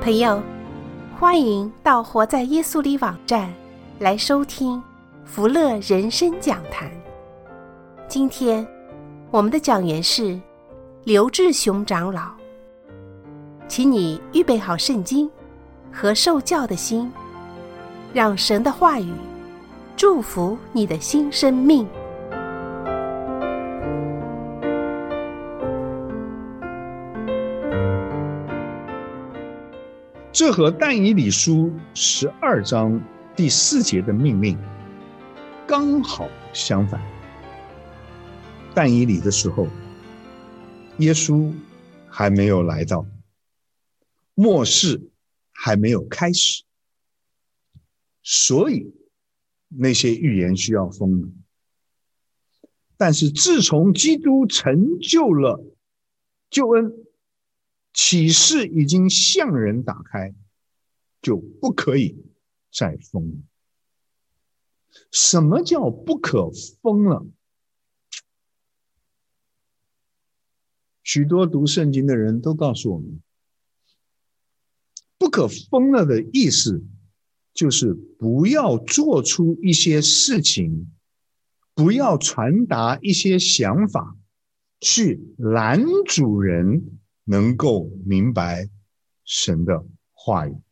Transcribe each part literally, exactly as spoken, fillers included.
朋友，欢迎到活在耶稣里网站来收听福乐人生讲坛。今天我们的讲员是刘志雄长老，请你预备好圣经和受教的心，让神的话语祝福你的新生命。 这和但以理书十二章第四节的命令刚好相反。但以理的时候，耶稣还没有来到，末世还没有开始，所以那些预言需要封了。但是自从基督成就了救恩，启示已经向人打开，就不可以再封了。什么叫不可封了？许多读圣经的人都告诉我们，不可封了的意思就是不要做出一些事情，不要传达一些想法，去拦阻人能够明白神的话语。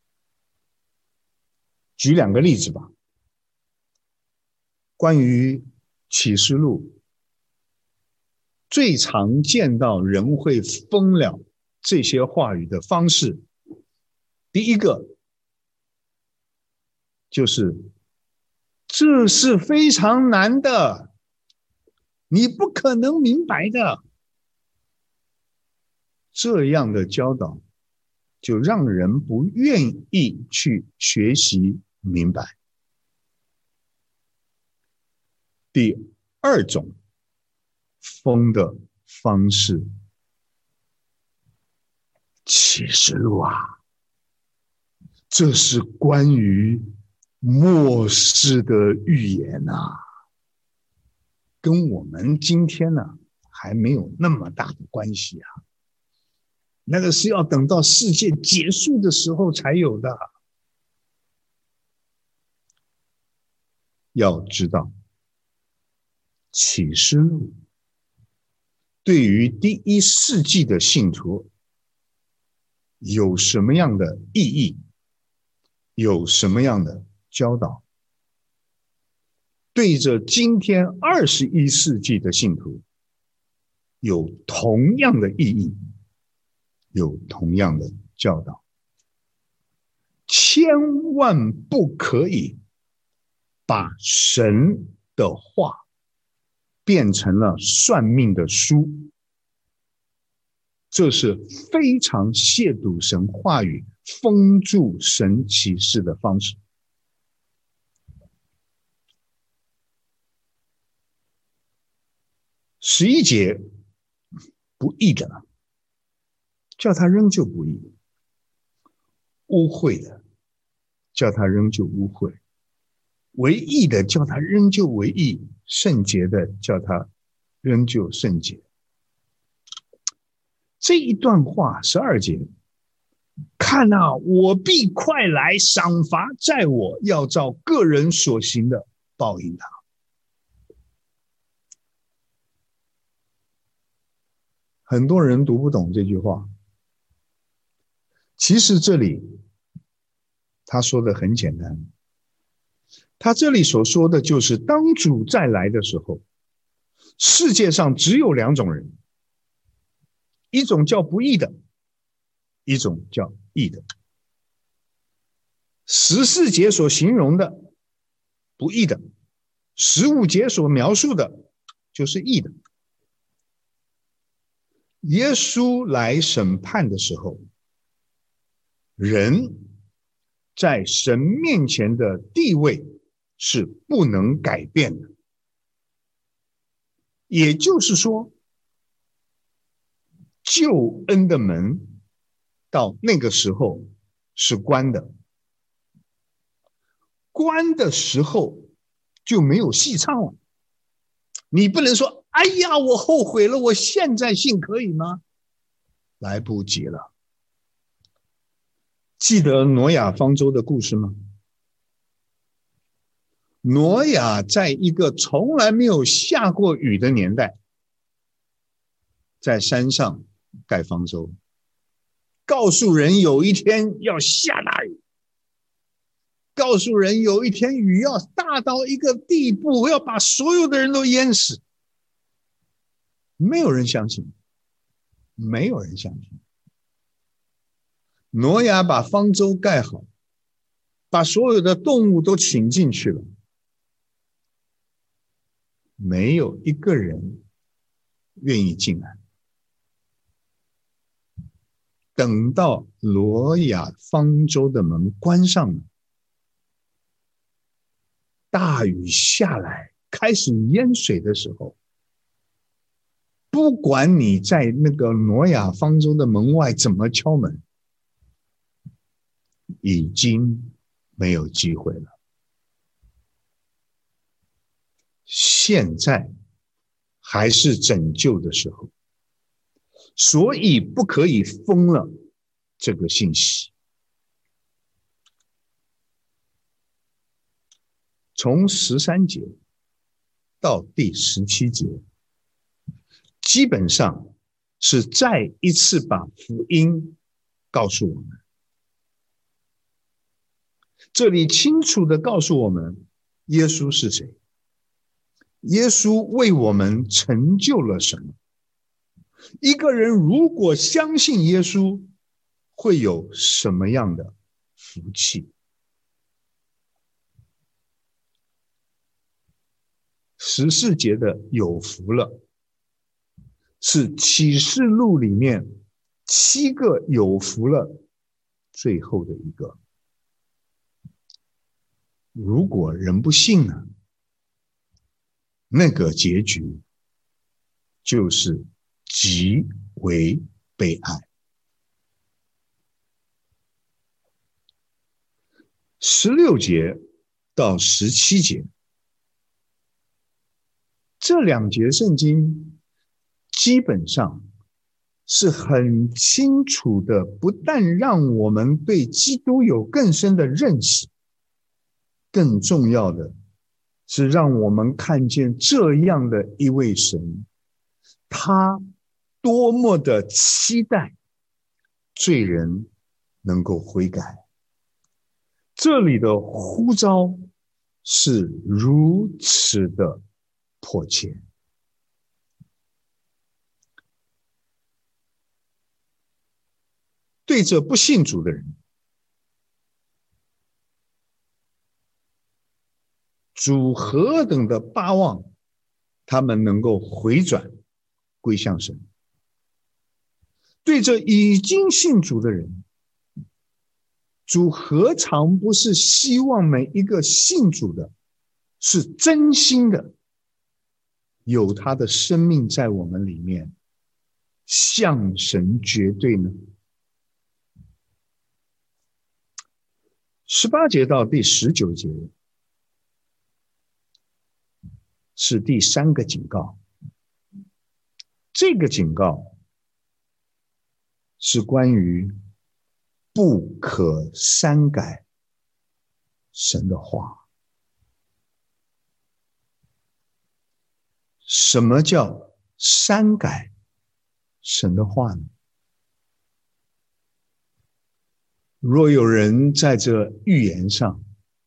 举两个例子吧。关于启示录，最常见到人会封了这些话语的方式，第一个就是这是非常难的，你不可能明白的。这样的教导就让人不愿意去学习明白。第二种封的方式，启示录啊，这是关于末世的预言啊，跟我们今天呢、啊、还没有那么大的关系啊。那个是要等到世界结束的时候才有的。要知道，启示录对于第一世纪的信徒有什么样的意义，有什么样的教导，对着今天二十一世纪的信徒有同样的意义，有同样的教导。千万不可以把神的话变成了算命的书，这是非常亵渎神话语、封住神启示的方式。十一节不义的，叫他仍旧不义；污秽的，叫他仍旧污秽；为义的，叫他仍旧为义；圣洁的，叫他仍旧圣洁。这一段话十二节，看啊，我必快来，赏罚在我，要照个人所行的报应他。很多人读不懂这句话，其实这里他说的很简单，他这里所说的就是当主再来的时候，世界上只有两种人，一种叫不义的，一种叫义的。十四节所形容的不义的，十五节所描述的就是义的。耶稣来审判的时候，人在神面前的地位是不能改变的。也就是说，救恩的门到那个时候是关的，关的时候就没有戏唱了。你不能说哎呀我后悔了，我现在信可以吗？来不及了。 记得挪亚方舟的故事吗？挪亚在一个从来没有下过雨的年代，在山上盖方舟，告诉人有一天要下大雨，告诉人有一天雨要大到一个地步，要把所有的人都淹死。没有人相信，没有人相信。挪亚把方舟盖好，把所有的动物都请进去了，没有一个人愿意进来。等到挪亚方舟的门关上了，大雨下来，开始淹水的时候，不管你在那个挪亚方舟的门外怎么敲门，已经没有机会了。现在还是拯救的时候，所以不可以封了这个信息。从十三节到第十七节，基本上是再一次把福音告诉我们。这里清楚地告诉我们耶稣是谁，耶稣为我们成就了什么。一个人如果相信耶稣，会有什么样的福气？十四节的有福了，是启示录里面七个有福了最后的一个。如果人不信呢，那个结局就是极为悲哀。十六节到十七节，这两节圣经基本上是很清楚的，不但让我们对基督有更深的认识，更重要的是让我们看见这样的一位神，他多么的期待罪人能够悔改。这里的呼召是如此的迫切。对着不信主的人，主何等的巴望他们能够回转归向神。对着已经信主的人，主何尝不是希望每一个信主的是真心的，有他的生命在我们里面，向神绝对呢？十八节到第十九节是第三个警告。这个警告是关于不可删改神的话。什么叫删改神的话呢？若有人在这预言上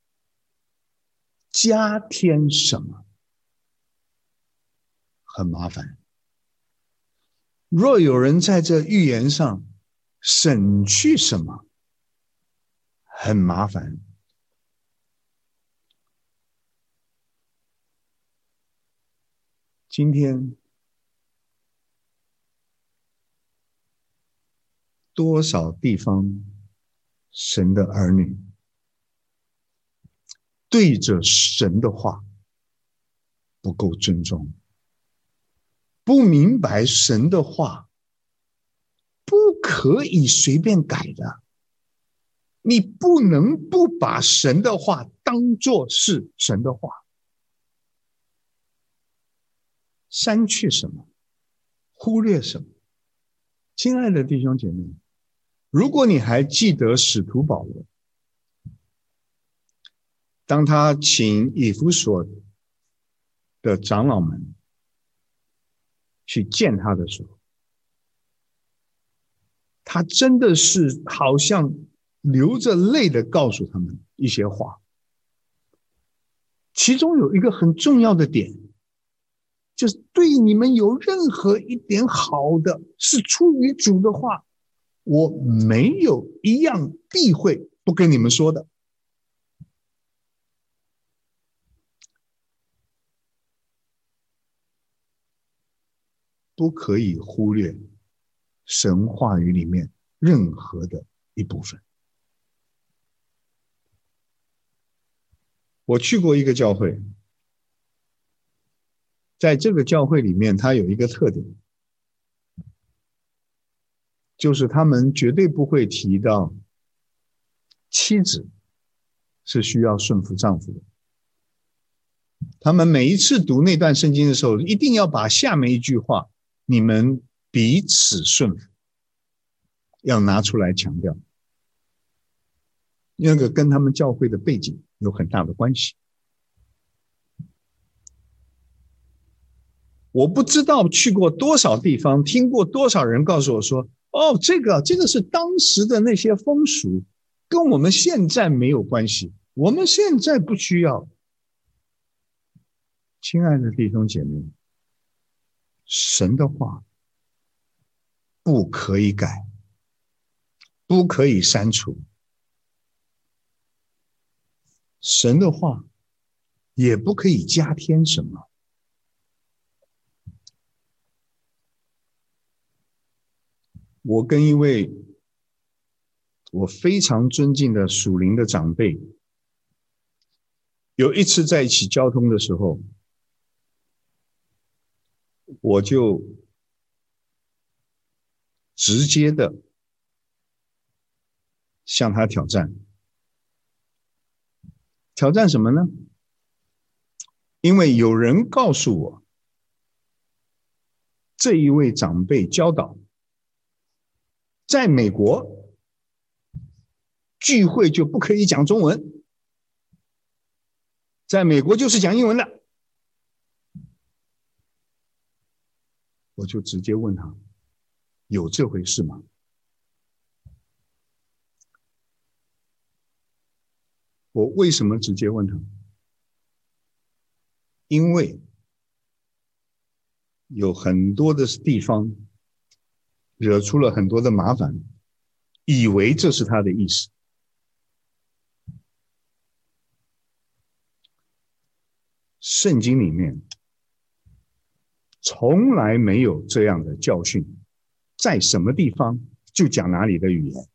加添什么，很麻烦；若有人在这预言上省去什么，很麻烦。今天多少地方神的儿女对着神的话不够尊重，不明白神的话不可以随便改的，你不能不把神的话当作是神的话。删去什么，忽略什么。亲爱的弟兄姐妹， 如果你还记得使徒保罗，当他请以弗所的长老们去见他的时候，他真的是好像流着泪的告诉他们一些话。其中有一个很重要的点，就是对你们有任何一点好的是出于主的话，我没有一样避讳不跟你们说的。不可以忽略神话语里面任何的一部分。我去过一个教会，在这个教会里面，它有一个特点，就是他们绝对不会提到妻子是需要顺服丈夫的。他们每一次读那段圣经的时候，一定要把下面一句话，你们彼此顺服，要拿出来强调。那个跟他们教会的背景有很大的关系。我不知道去过多少地方，听过多少人告诉我说，哦，这个这个是当时的那些风俗，跟我们现在没有关系，我们现在不需要。亲爱的弟兄姐妹，神的话不可以改，不可以删除，神的话也不可以加添什么。我跟一位我非常尊敬的属灵的长辈，有一次在一起交通的时候，我就直接的向他挑战。挑战什么呢？因为有人告诉我，这一位长辈教导，在美国聚会就不可以讲中文，在美国就是讲英文的。我就直接问他，有这回事吗？我为什么直接问他？因为有很多的地方惹出了很多的麻烦，以为这是他的意思。圣经里面从来没有这样的教训，在什么地方就讲哪里的语言。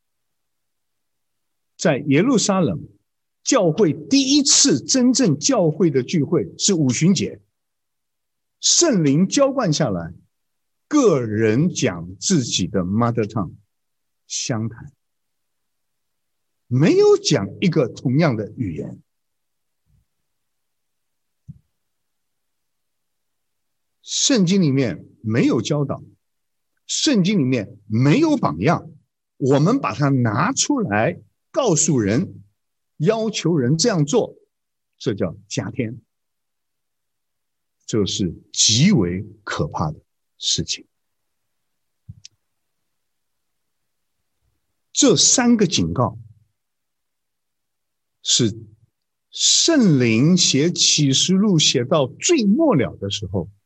在耶路撒冷教会第一次真正教会的聚会是五旬节，圣灵浇灌下来，个人讲自己的 mother tongue 相谈，没有讲一个同样的语言。圣经里面没有教导，圣经里面没有榜样，我们把它拿出来告诉人，要求人这样做，这叫加添，这是极为可怕的事情。这三个警告是圣灵写启示录写到最末了的时候，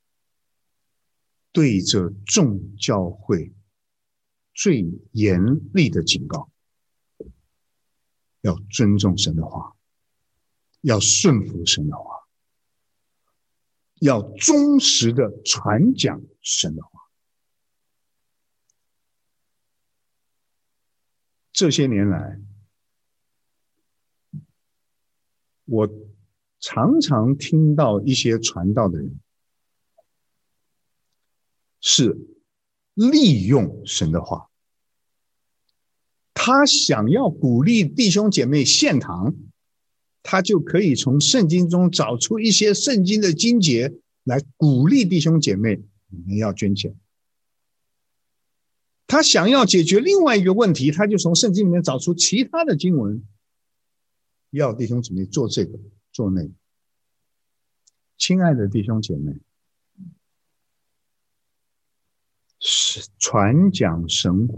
对着众教会最严厉的警告。要尊重神的话，要顺服神的话，要忠实的传讲神的话。这些年来，我常常听到一些传道的人是利用神的话，他想要鼓励弟兄姐妹献堂，他就可以从圣经中找出一些圣经的经节来鼓励弟兄姐妹，你们要捐钱。 他想要解决另外一个问题，他就从圣经里面找出其他的经文，要弟兄姊妹做这个做那个。亲爱的弟兄姐妹，是传讲神